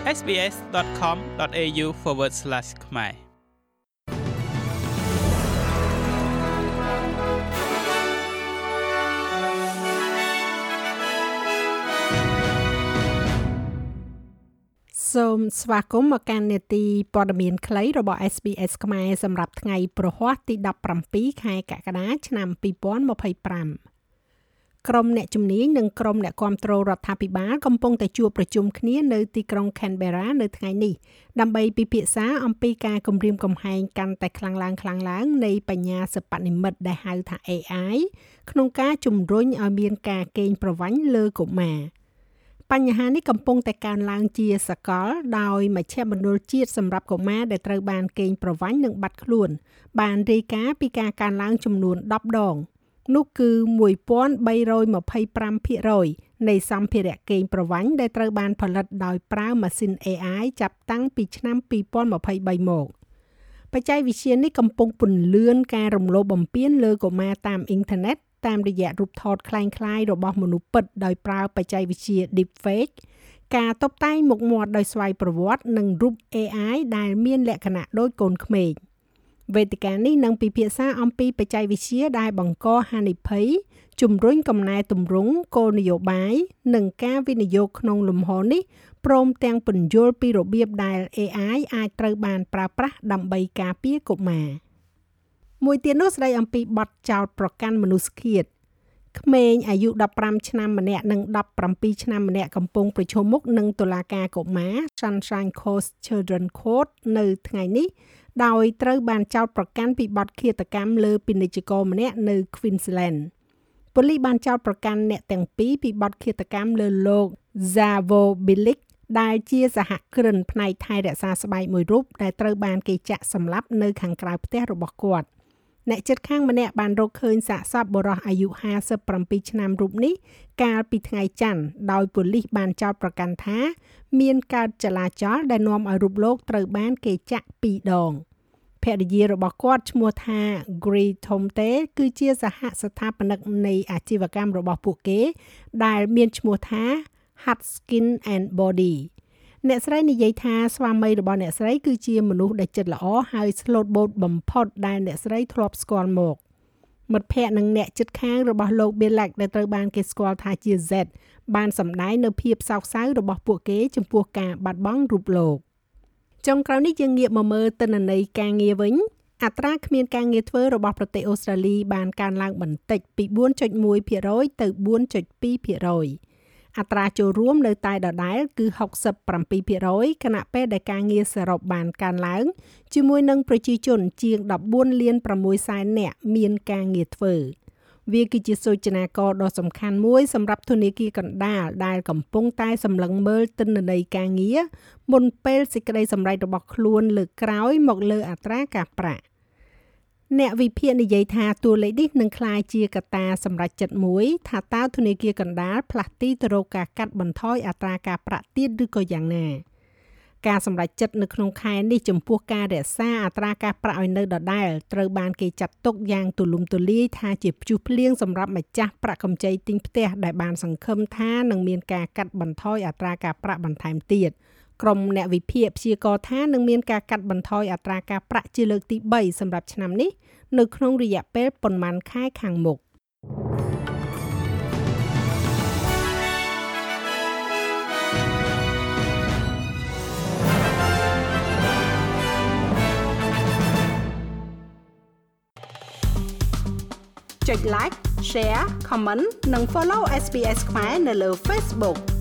sbs.com.au/khmer សូមស្វាគមន៍មកកាន់នេតិព័ត៌មានខ្លីរបស់ SBS ខ្មែរសម្រាប់ថ្ងៃព្រហស្បតិ៍ទី17ខែកក្កដាឆ្នាំ2025ក្រុមអ្នកជំនាញនិងក្រុមអ្នកគាំទ្ររដ្ឋាភិបាលកំពុងតែជួបប្រជុំគ្នានៅទីក្រុង Canberra នៅថ្ងៃនេះដើម្បីពិភាក្សាអំពីការគំរាមកំហែងកាន់តែខ្លាំងឡើងនៃបញ្ញាសិប្បនិម្មិតដែលហៅថា AI ក្នុងការជំរុញឲ្យមានការកេងប្រវ័ញ្ចលើកុមារបញ្ហានេះកំពុងតែកើនឡើងជាសកលដោយមជ្ឈមណ្ឌលជាតិសម្រាប់កុមារដែលត្រូវបានកេងប្រវ័ញ្ចនិងបាត់ខ្លួនបានរាយការណ៍ពីការកើនឡើងចំនួន10ដងនោះគឺ 1325% នៃសម្ភារៈកេងប្រវ័ញ្ចដែលត្រូវបានផលិតដោយប្រើម៉ាស៊ីន AI ចាប់តាំងពីឆ្នាំ2023មកបច្ចេកវិទ្យានេះកំពុងពន្លឿនការរំលោភបំពានលើកុមារតាមអ៊ីនធឺណិតតាមរយៈរូបថតคล้ายៗរបស់មនុស្សពិតដោយប្រើបច្ចេកវិទ្យា Deepfake ការតុបតែងមុខមាត់ដោយស្វ័យប្រវត្តិនិងរូប AI ដែលមានលក្ខណៈដូចកូនក្មេងវេទិកានេះនឹងពិភាក្សាអំពីបច្ចេកវិទ្យាដែលបង្កហានិភ័យជំរុញកំណែទម្រង់គោលនយោបាយនិងការវិនិយោគក្នុងលំហនេះព្រមទាំងពន្យល់ពីរបៀបដែល AI អាចត្រូវបានប្រើប្រាស់ដើម្បីការពារកុមារមួយទៀតនោះស្ដីអំពីបទចោទប្រកាន់មនុស្សឃាតក្មេងអាយុ15ឆ្នាំម្នាក់និង17ឆ្នាំម្នាក់កំពុងប្រឈមមុខនឹងតុលាការកុមារ Sunshine Coast Children Court នៅថ្ងៃនេះដោយត្រូវបានចោទប្រកាន់ពីបទឃាតកម្មលើពាណិជ្ជករម្នាក់នៅ Queensland ប៉ូលីសបានចោទប្រកាន់អ្នកទាំងពីរពីបទឃាតកម្មលើលោក Xavier Bilic ដែលជាសហគ្រិនផ្នែកថែរក្សាស្បែកមួយរូបដែលត្រូវបានគេចាក់សម្លាប់នៅខាងក្រៅផ្ទះរបស់គាត់អ្នកជិតខាងម្នាក់បានរកឃើញសាកសពបុរសអាយុ57ឆ្នាំរូបនេះកាលពីថ្ងៃច័ន្ទដោយប៉ូលីសបានចោទប្រកាន់ថាមានកើតចលាចលដែលនាំឲ្យរូបលោកត្រូវបានគេចាក់2ដងភរិយារបស់គាត់ឈ្មោះថា Gray Tomte គឺជាសហស្ថាបនិកនៃអាជីវកម្មរបស់ពួកគេដែលមានឈ្មោះថា Hut Skin and Body អ្នកស្រីនិយាយថាស្វាមីរបស់អ្នកស្រីគឺជាមនុស្សដែលចិត្តល្អហើយស្លូតបូតបំផុតដែលអ្នកស្រីធ្លាប់ស្គាល់មកមិត្តភ័ក្តិនិងអ្នកជិតខាងរបស់លោក Bilic ដែលត្រូវបានគេស្គាល់ថាជា Z បានសម្ដែងនៅភាពសោកសៅរបស់ពួកគេចំពោះការបាត់បង់រូបលោកចុងក្រោយនេះយើងងាកមកមើលទិន្នន័យការងារវិញអត្រាគ្មានការងារធ្វើរបស់ប្រទេសអូស្ត្រាលីបានកើនឡើងបន្តិចពី 4.1% ទៅ 4.2%អត្រាចូលរួមនៅតែដដែលគឺ 67% ខណៈពេលដែលការងារសរុបបានកើនឡើងជាមួយនឹងប្រជាជនជាង 14 លាន 6 សែននាក់មានការងារធ្វើវាគឺជាសូចនាករដ៏សំខាន់មួយសម្រាប់ធនាគារកណ្ដាលដែលកំពុងតែសម្លឹងមើលទិន្នន័យការងារមុនពេលសេចក្តីសម្រេចរបស់ខ្លួនលើកក្រោយមកលើអត្រាការប្រាក់អ្នកវិភាគនិយាយថាតួលេខនេះនឹងក្លាយជាកត្តាសម្រេចចិត្តមួយថាតើធនាគារកណ្ដាលផ្លាស់ទីទៅរកការកាត់បន្ថយអត្រាការប្រាក់ទៀតឬក៏យ៉ាងណាការសម្រេចចិត្តនៅក្នុងខែនេះចំពោះការរក្សាអត្រាការប្រាក់ឲ្យនៅដដែលត្រូវបានគេចាត់ទុកយ៉ាងទូលំទូលាយថាជាព្យុះភ្លៀងសម្រាប់ម្ចាស់ប្រាក់កម្ចីទិញផ្ទះដែលបានសង្ឃឹមថានឹងមានការកាត់បន្ថយអត្រាការប្រាក់បន្ថែមទៀតក្រុមអ្នកវិភាគព្យាករណ៍ថានឹងមានការកាត់បន្ថយអត្រាការប្រាក់ជាលើកទី3សម្រាប់ឆ្នាំនេះនៅក្នុងរយៈពេលប៉ុន្មានខែខាងមុខចុច like share comment និង follow SBS ខ្មែរនៅលើ Facebook